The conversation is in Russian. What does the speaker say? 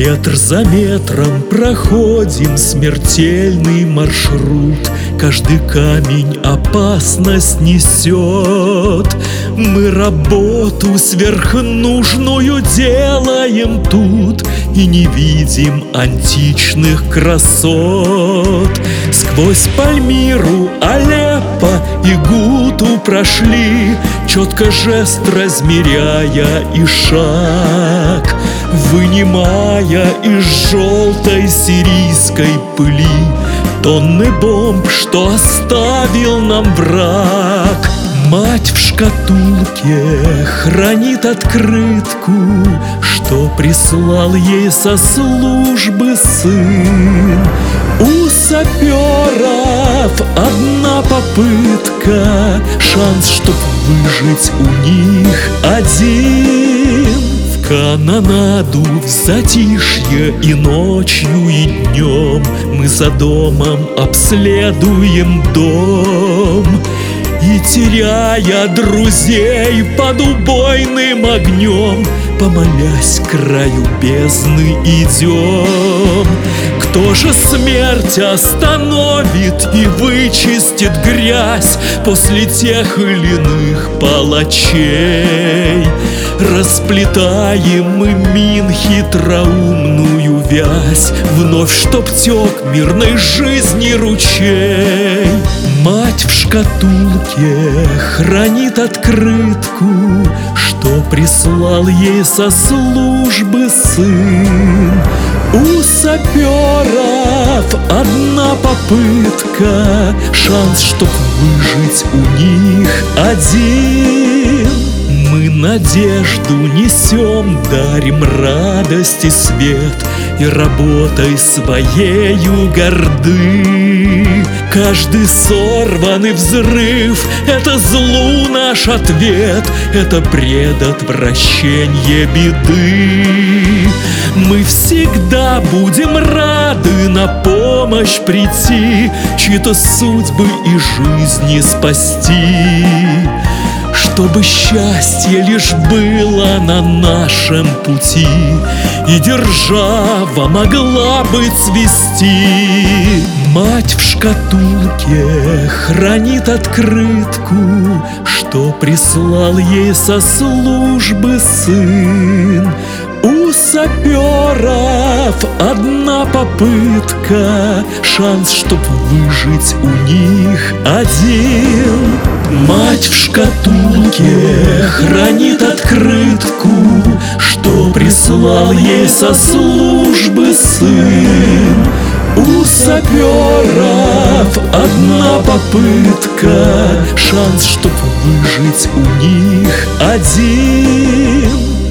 Метр за метром проходим смертельный маршрут. Каждый камень опасность несет. Мы работу сверхнужную делаем тут и не видим античных красот. Сквозь Пальмиру, Алеппо и Гуту прошли, четко жест размеряя и шаг, вынимая из желтой сирийской пыли тонны бомб, что оставил нам враг. Мать в шкатулке хранит открытку, что прислал ей со службы сын. У саперов одна попытка, шанс, чтоб выжить у них один. В канонаду, в затишье и ночью, и днем мы за домом обследуем дом. И, теряя друзей под убойным огнем, помолясь к краю бездны, идем. Кто же смерть остановит и вычистит грязь после тех или иных палачей? Расплетаем мы мин хитроумную вязь, вновь чтоб тек мирной жизни ручей. Мать в шкатулке хранит открытку, что прислал ей со службы сын. У саперов одна попытка, шанс, чтоб выжить у них один. Мы надежду несем, дарим радость и свет, и работой своею горды. Каждый сорванный взрыв — это злу наш ответ, это предотвращение беды. Мы всегда будем рады на помощь прийти, чьи-то судьбы и жизни спасти. Чтобы счастье лишь было на нашем пути, и держава могла бы цвести. Мать в шкатулке хранит открытку, что прислал ей со службы сын. У саперов одна попытка, шанс, чтоб выжить у них один. Мать в шкатулке хранит открытку, что прислал ей со службы сын. У саперов одна попытка, шанс, чтоб выжить у них один.